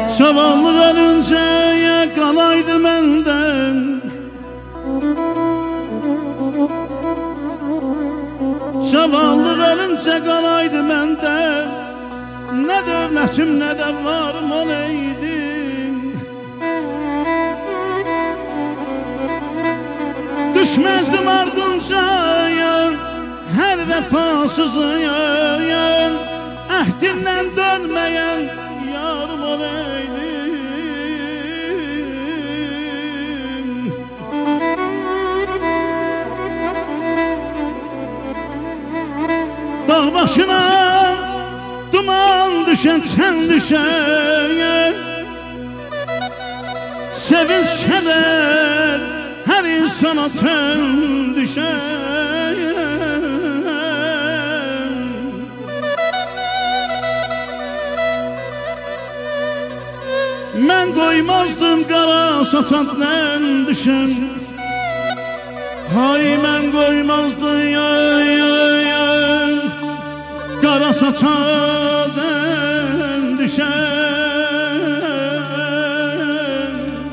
Zavallı ölünceye qalaydı məndən, zavallı ölüncə qalaydı məndən, nə dövlətim, nə də varım oleydim. Düşməzdim ardınca hər vəfasızıya, əhdindən dönməyən yarım oleydim. Dağ başına duman düşən çən düşən, sevinç kədər hər insana tən düşən. Mən qoymazdım qara saçaddan düşən, hay mən qoymazdım qara saçaddan düşən.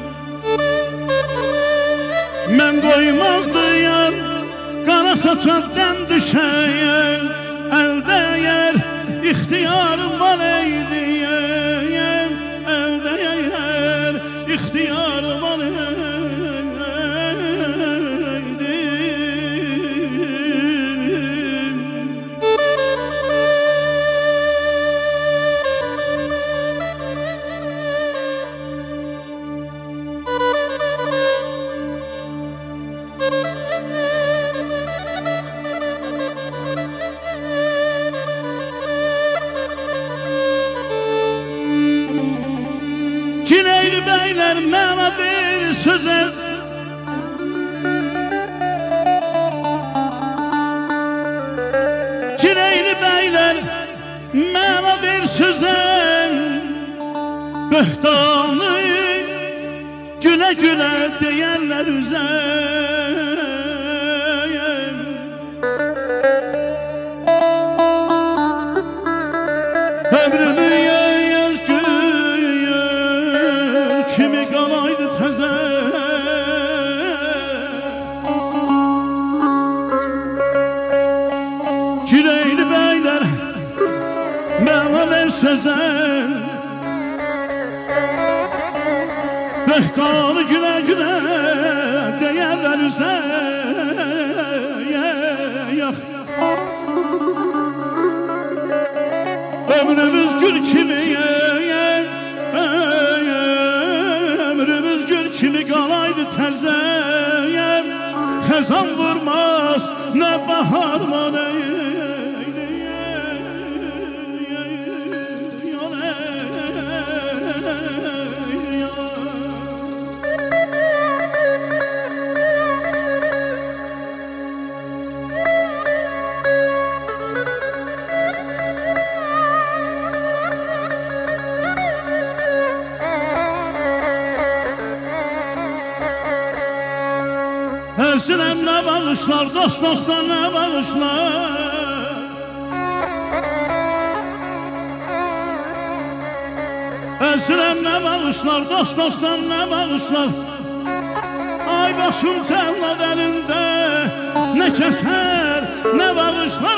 Mən qoymazdım qara saçaddan düşən, əldə yer ixtiyarım var eydi, İhtiyarım oleydim. Cineyli beyler mənə bir sözə, Cineyli beyler mənə bir sözə, böhtanı gülə gülə deyərlər üzə. Ömrümü kimi qalaydı təzə, Gireyli beylər mənə ver sözə, böhtanı gülə gülə deyərlər üzə. Ömrümüz gül kimi, ömrümüz gül kimi qalaydı təzə, xəzan vurmaz nə bahar manəydi. Əziləm nə bağışlar, dost dostdan nə bağışlar, əziləm nə bağışlar, dost dostdan nə bağışlar. Ay başım cəllad əlində nə kəsər, nə bağışlar.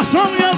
Yaşasam